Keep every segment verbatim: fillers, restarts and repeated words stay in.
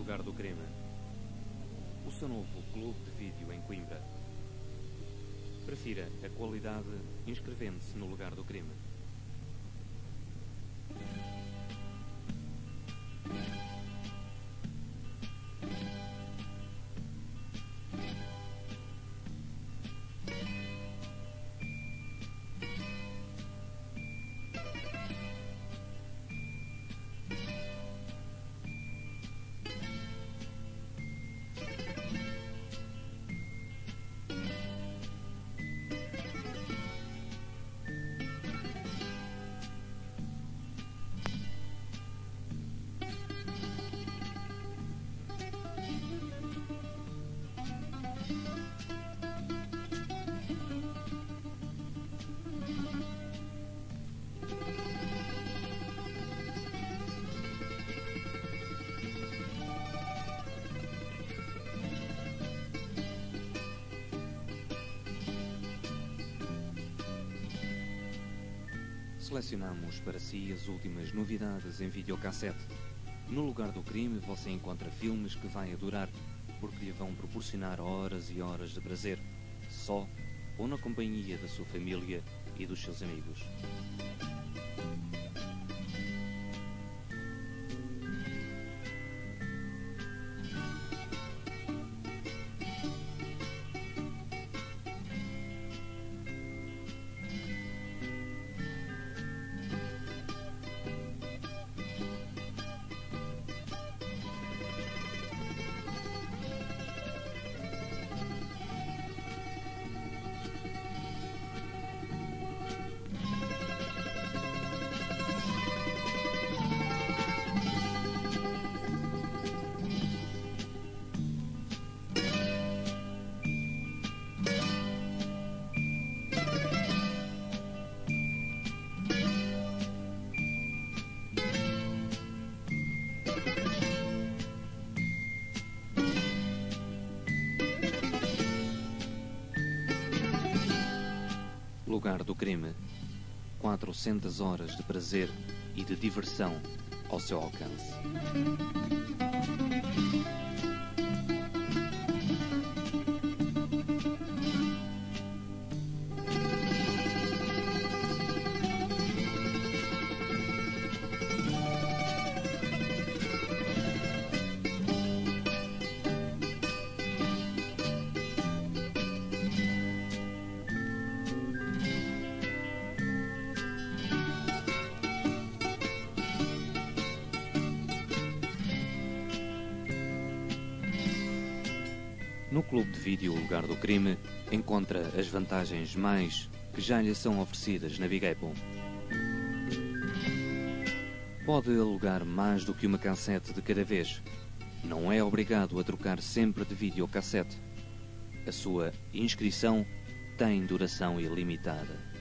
Lugar do Crime, o seu novo clube de vídeo em Coimbra. Prefira a qualidade inscrevendo-se no Lugar do Crime. Selecionamos para si as últimas novidades em videocassete. No Lugar do Crime você encontra filmes que vai adorar, porque lhe vão proporcionar horas e horas de prazer, só ou na companhia da sua família e dos seus amigos. Lugar do Crime. quatrocentas horas de prazer e de diversão ao seu alcance. No Clube de Vídeo Lugar do Crime, encontra as vantagens mais que já lhe são oferecidas na Big Apple. Pode alugar mais do que uma cassete de cada vez. Não é obrigado a trocar sempre de videocassete. A sua inscrição tem duração ilimitada.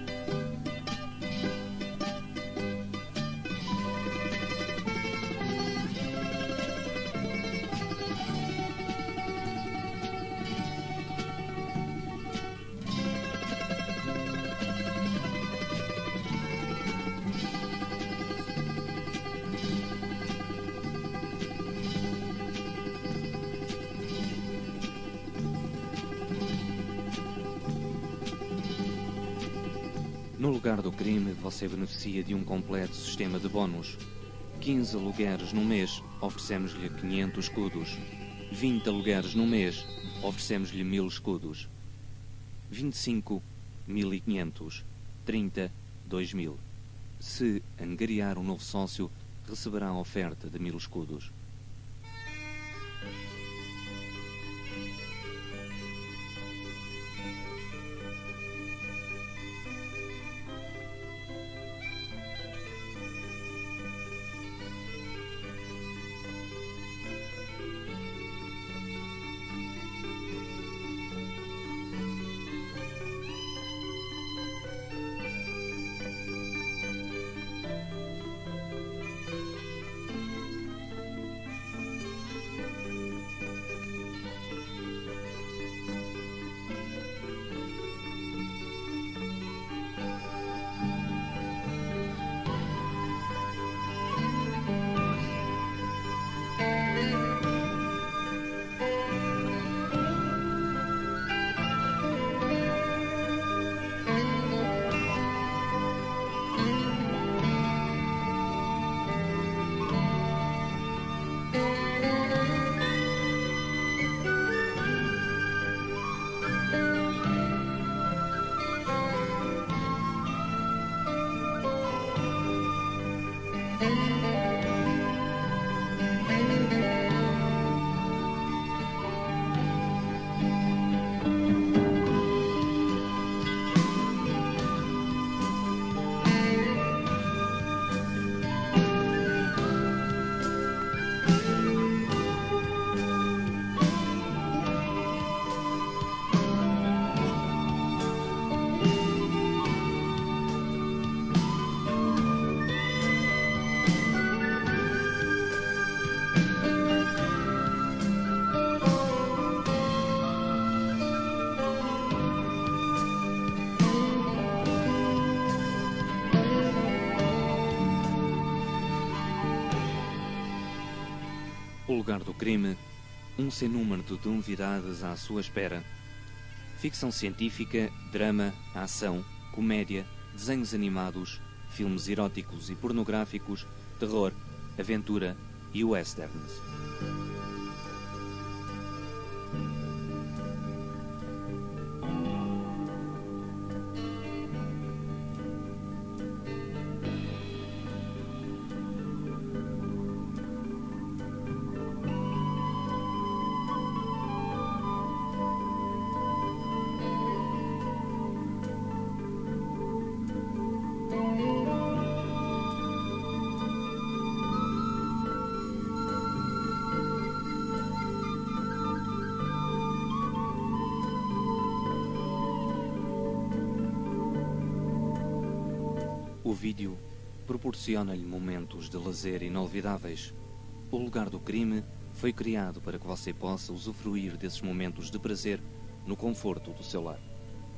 No Lugar do Crime, você beneficia de um completo sistema de bónus. quinze alugueres no mês, oferecemos-lhe quinhentos escudos. vinte alugueres no mês, oferecemos-lhe mil escudos. vinte e cinco, mil e quinhentos. trinta, dois mil. Se angariar um novo sócio, receberá a oferta de mil escudos. O lugar do crime, um sem número de novidades à sua espera. Ficção científica, drama, ação, comédia, desenhos animados, filmes eróticos e pornográficos, terror, aventura e westerns. O vídeo proporciona-lhe momentos de lazer inolvidáveis. O lugar do crime foi criado para que você possa usufruir desses momentos de prazer no conforto do seu lar.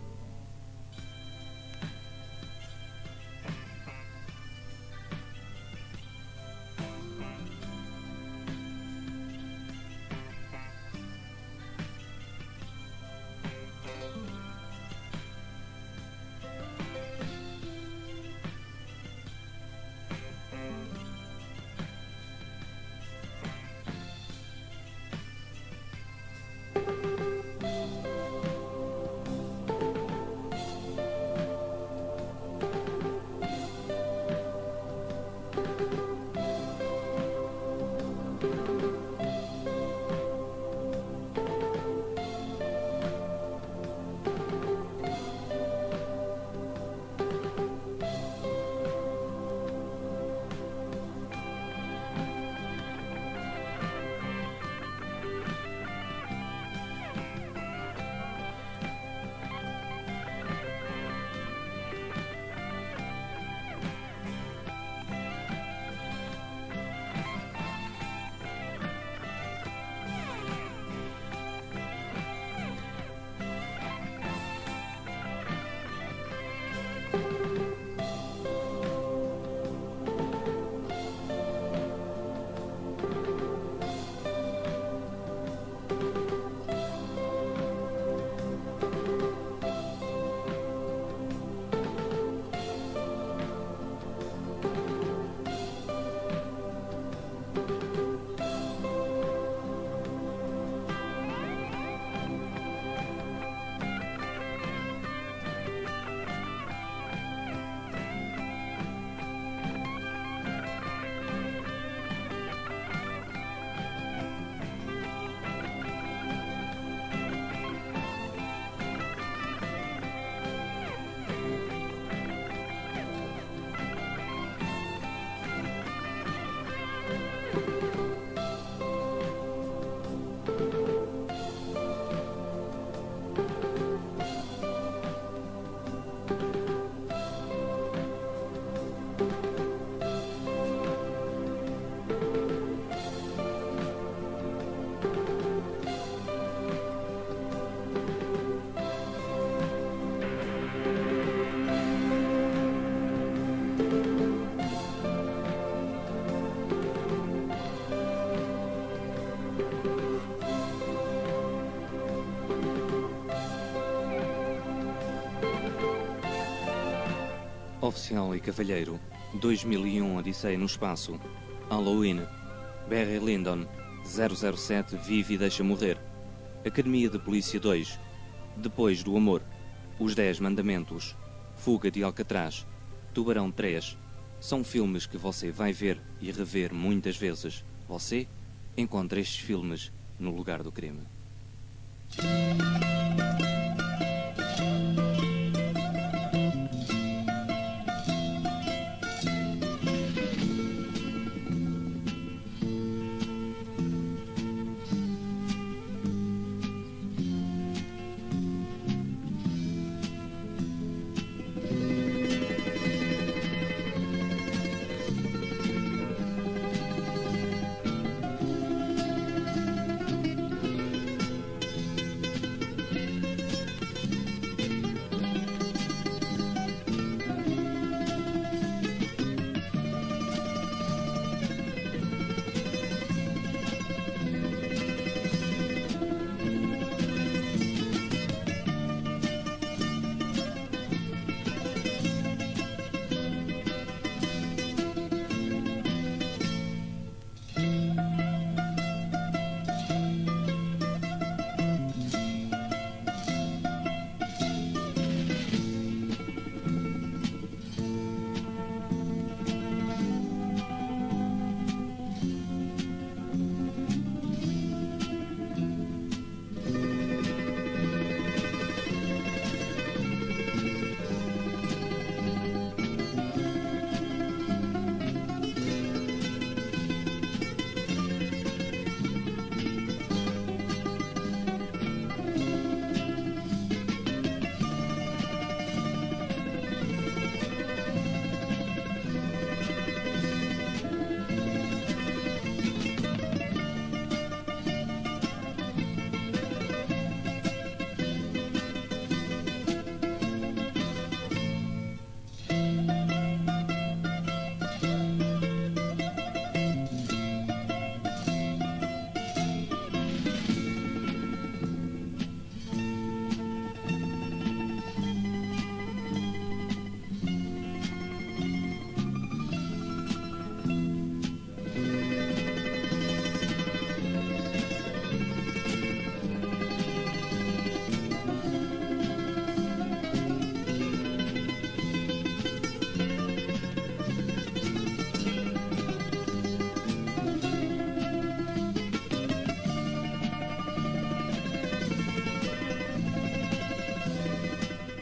Oficial e Cavalheiro, dois mil e um Odisseia no Espaço, Halloween, Barry Lyndon, zero zero sete Vive e Deixa Morrer, Academia de Polícia dois, Depois do Amor, Os Dez Mandamentos, Fuga de Alcatraz, Tubarão três, são filmes que você vai ver e rever muitas vezes. Você encontra estes filmes no lugar do crime.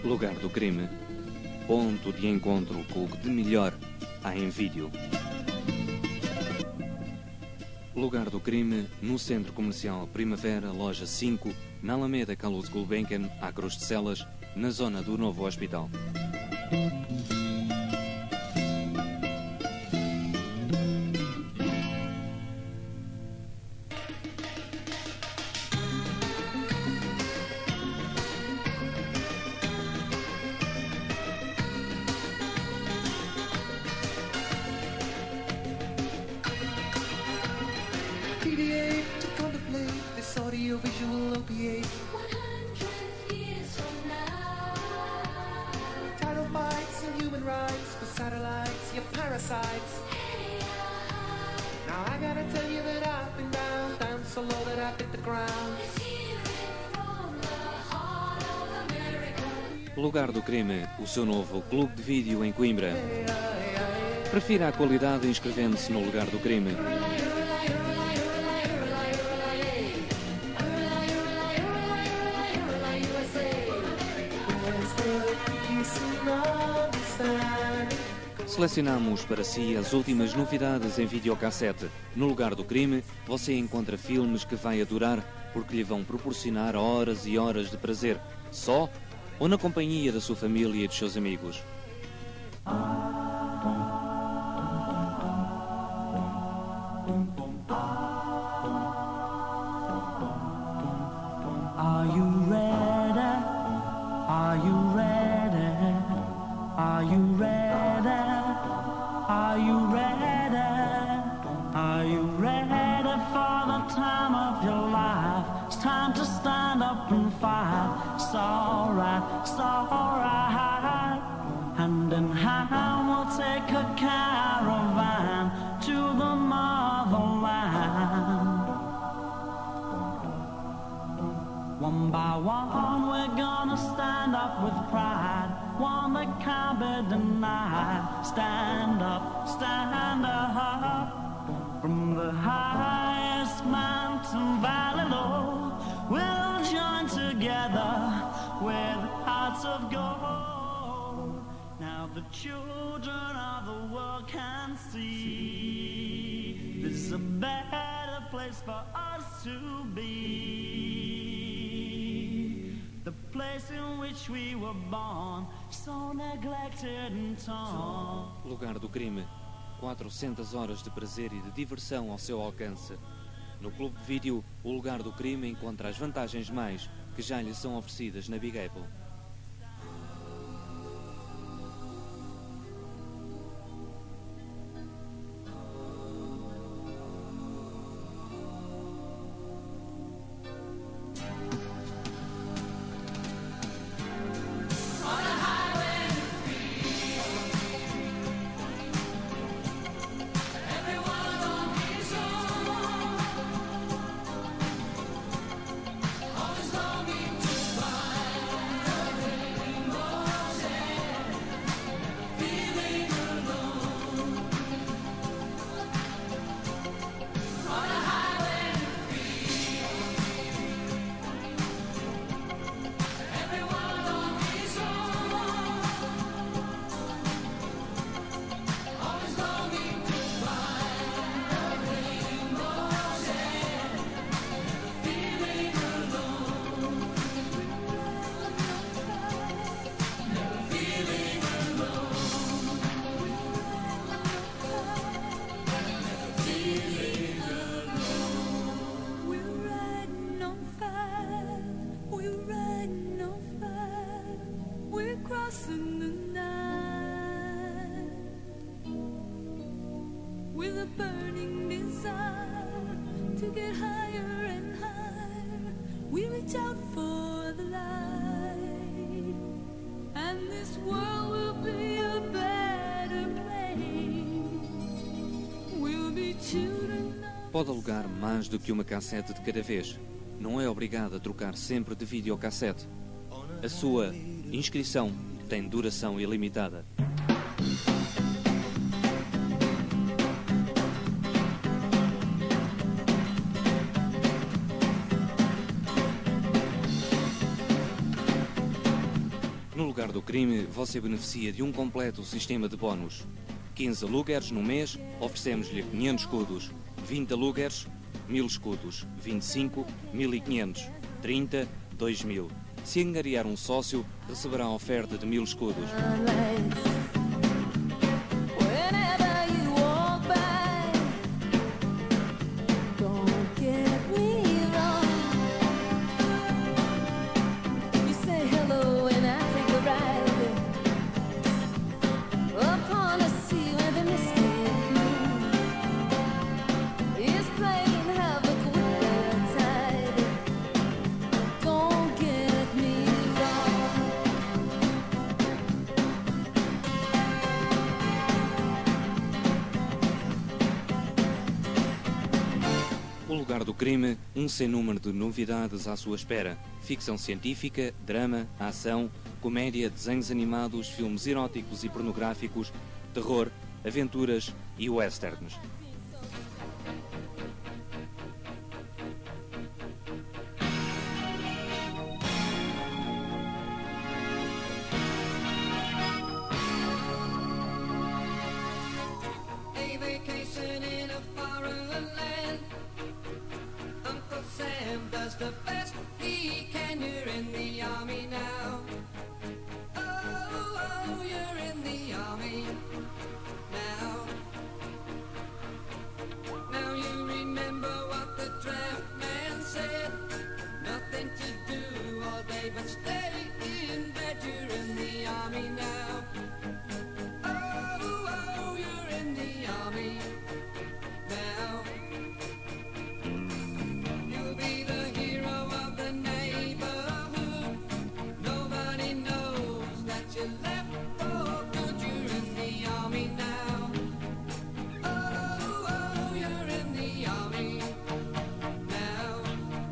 Lugar do crime. Ponto de encontro com o que de melhor há em vídeo. Lugar do crime no Centro Comercial Primavera, loja cinco, na Alameda Carlos Gulbenkian, à Cruz de Celas, na zona do novo hospital. Mediate to contemplate this audiovisual opiate. one hundred years from now. Tidal bites and human rights for satellites, you parasites. Hey, uh, Now I gotta tell you that I've been down, down so low that I've hit the ground. let's hear it from the heart of America. Lugar do crime, o seu novo clube de vídeo em Coimbra. Prefira a qualidade inscrevendo-se no Lugar do Crime. Selecionamos para si as últimas novidades em videocassete. No Lugar do Crime, você encontra filmes que vai adorar porque lhe vão proporcionar horas e horas de prazer, só ou na companhia da sua família e dos seus amigos. Are you ready? Are you ready? Are you ready? Are you ready? Are you ready for the time of your life? It's time to stand up and fight. It's alright, it's alright. Hand in hand we'll take a caravan to the motherland. One by one we're gonna stand up with pride, one that can't be denied. Stand up, stand up. From the highest mountain valley low, we'll join together with hearts of gold. Now the children of the world can see there's a better place for us to be. The place in which we were born, so neglected and torn. Lugar do Crime. quatrocentas horas de prazer e de diversão ao seu alcance. No Clube de Vídeo, o Lugar do Crime encontra as vantagens mais que já lhe são oferecidas na Big Apple. Pode alugar mais do que uma cassete de cada vez. Não é obrigado a trocar sempre de videocassete. A sua inscrição tem duração ilimitada. lugar do crime, você beneficia de um completo sistema de bónus. quinze alugueres no mês, oferecemos-lhe quinhentos escudos. vinte alugueres, mil escudos. vinte e cinco, mil e quinhentos. trinta, dois mil. Se angariar um sócio, receberá a oferta de mil escudos. O lugar do crime, um sem número de novidades à sua espera. Ficção científica, drama, ação, comédia, desenhos animados, filmes eróticos e pornográficos, terror, aventuras e westerns. A vacation in a foreign land. Uncle Sam does the best he can. You're in the army now. Oh, oh, you're in the army now. Now you remember what the draft man said. Nothing to do all day but stay in bed. You're in the army now. Oh, oh, you're in the army now. You'll be the hero of the neighborhood. Nobody knows that you left for good. You're in the army now. Oh, oh, you're in the army now.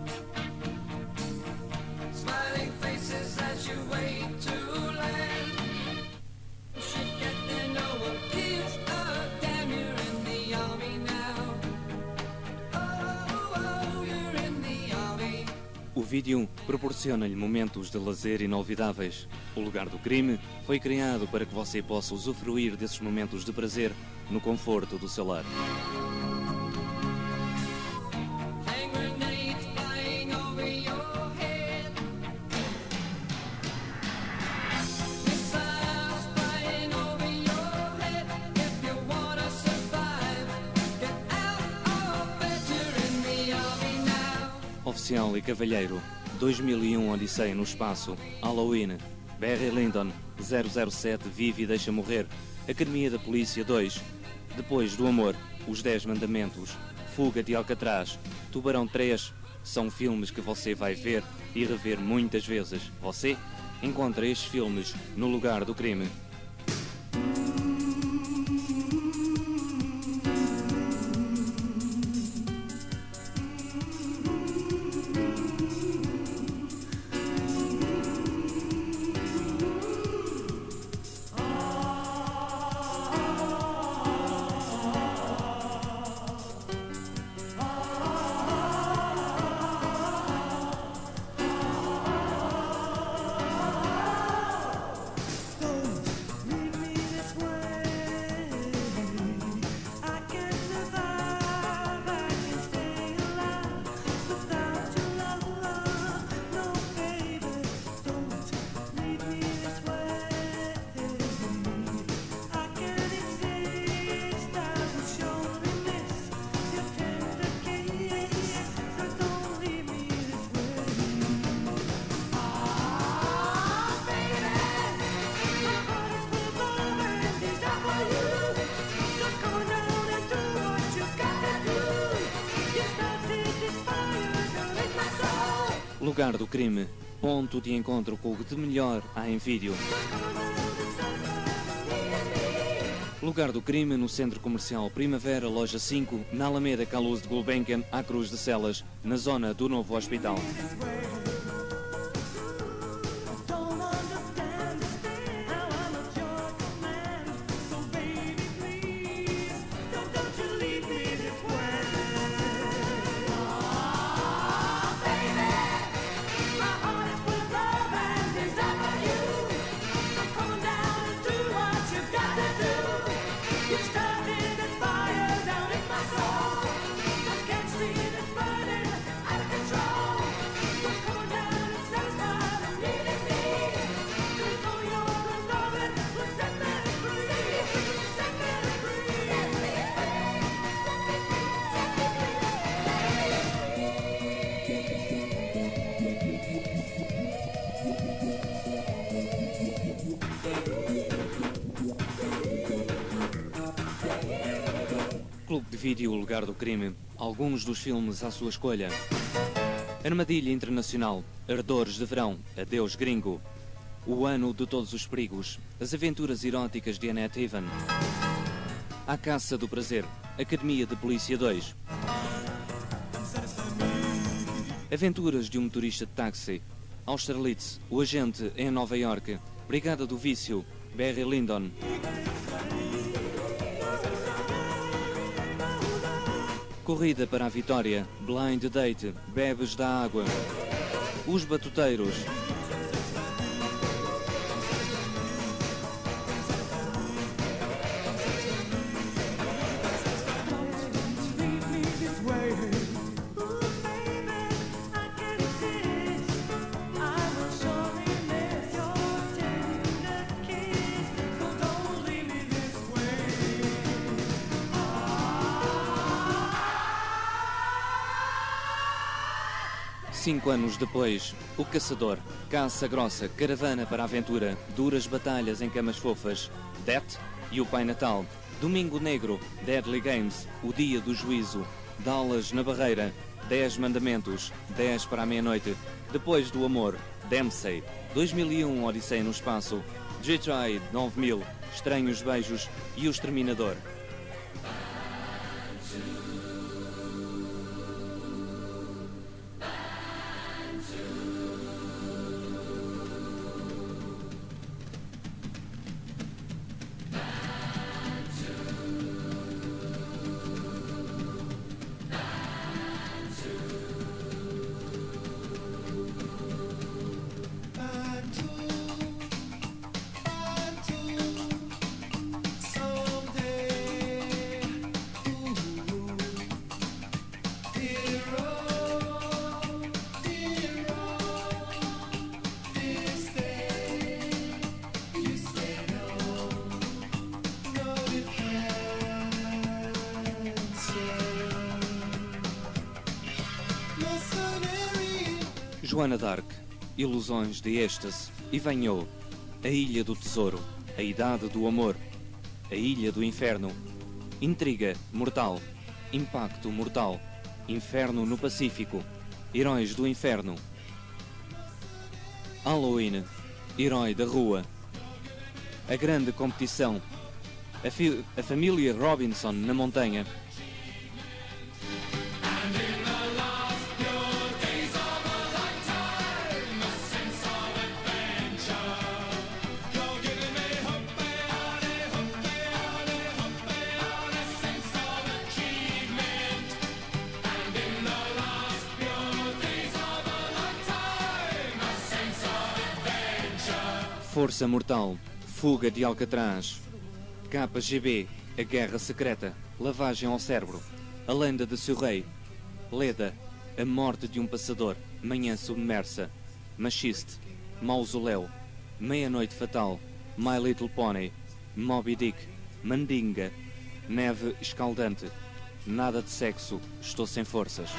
Smiling faces as you wait to land. You should get there, no one gives a damn. You're in the army now. Oh, oh, you're in the army. O vídeo proporciona-lhe momentos de lazer inolvidáveis. O lugar do crime foi criado para que você possa usufruir desses momentos de prazer no conforto do seu lar. Hand grenades flying over your head. Missiles flying over your head. If you wanna survive, get out of bed. You're in the army now. Oficial e Cavalheiro, dois mil e um Odisseia no Espaço, Halloween, Barry Lyndon, zero zero sete Vive e Deixa Morrer, Academia da Polícia dois, Depois do Amor, Os Dez Mandamentos, Fuga de Alcatraz, Tubarão três, são filmes que você vai ver e rever muitas vezes. Você encontra estes filmes no lugar do crime. Lugar do crime, ponto de encontro com o que de melhor há em vídeo. Lugar do crime no Centro Comercial Primavera, Loja cinco, na Alameda Caluz de Gulbenkian, à Cruz de Celas, na zona do novo hospital. vídeo O Lugar do Crime, alguns dos filmes à sua escolha. Armadilha Internacional, Ardores de Verão, Adeus Gringo, O Ano de Todos os Perigos, As Aventuras Eróticas de Annette Haven, À Caça do Prazer, Academia de Polícia dois, Aventuras de um Motorista de Táxi, Austerlitz, O Agente em Nova York, Brigada do Vício, Barry Lyndon, Corrida para a Vitória, Blind Date, Bebes da Água, Os Batuteiros, Cinco anos depois, O Caçador, Caça Grossa, Caravana para a Aventura, Duras Batalhas em Camas Fofas, Death e o Pai Natal, Domingo Negro, Deadly Games, O Dia do Juízo, Dallas na Barreira, Dez Mandamentos, Dez para a Meia-Noite, Depois do Amor, Dempsey, dois mil e um Odisseia no Espaço, Detroit nove mil, Estranhos Beijos e O Exterminador. Joana d'Arc, Ilusões de Êxtase, Ivanhoe, A Ilha do Tesouro, A Idade do Amor, A Ilha do Inferno, Intriga Mortal, Impacto Mortal, Inferno no Pacífico, Heróis do Inferno, Halloween, Herói da Rua, A Grande Competição, A, fi- a Família Robinson na Montanha, Força Mortal, Fuga de Alcatraz, K G B, A Guerra Secreta, Lavagem ao Cérebro, A Lenda de Seu Rei, Leda, A Morte de um Passador, Manhã Submersa, Machiste, Mausoléu, Meia-Noite Fatal, My Little Pony, Moby Dick, Mandinga, Neve Escaldante, Nada de Sexo, Estou Sem Forças.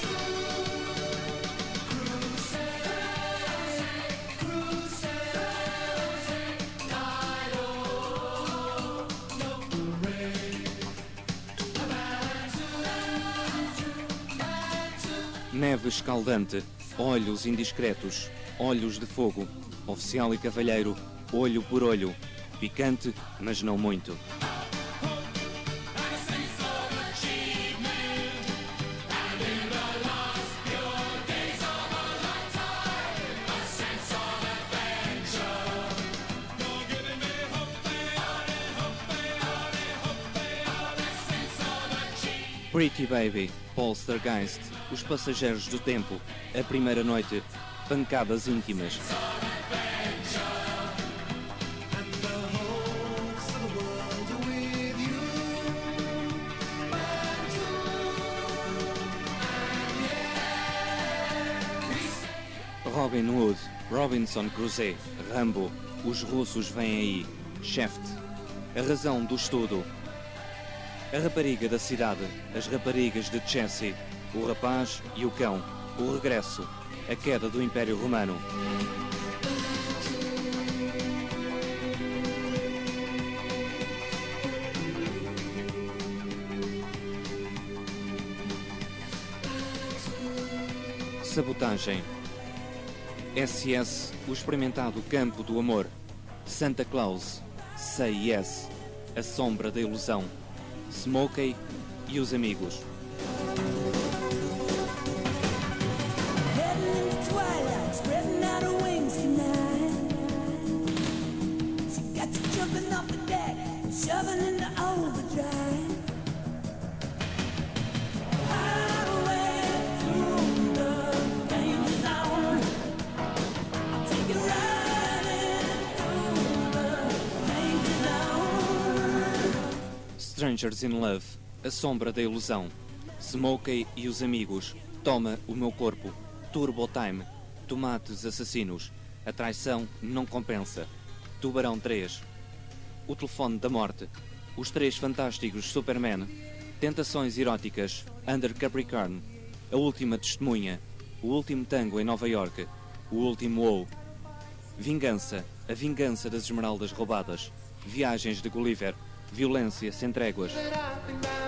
Neve Escaldante, Olhos Indiscretos, Olhos de Fogo, Oficial e Cavalheiro, Olho por Olho, Picante, mas não muito. Pretty Baby, Poltergeist, Os Passageiros do Tempo, A Primeira Noite, Pancadas Íntimas. Robin Hood, Robinson Crusoe, Rambo, Os Russos Vêm Aí, Shaft, A Razão do Estudo, A Rapariga da Cidade, As Raparigas de Chelsea, O Rapaz e o Cão, O Regresso, A Queda do Império Romano. Sabotagem. S S, o experimentado campo do amor. Santa Claus. Say Yes, a sombra da ilusão. Smokey e os amigos. Heading into twilight, spreading out her wings tonight. She got you jumping off the deck, shoving into overdrive. Highway through the danger zone. I'll take you riding through the danger zone. Strangers in Love, a sombra da ilusão. Smokey e os amigos. Toma o meu corpo. Turbo Time. Tomates assassinos. A traição não compensa. Tubarão três. O telefone da morte. Os três fantásticos Superman. Tentações eróticas. Under Capricorn. A última testemunha. O último tango em Nova York. O último ou. Vingança. A vingança das esmeraldas roubadas. Viagens de Gulliver. Violência sem tréguas. That I think that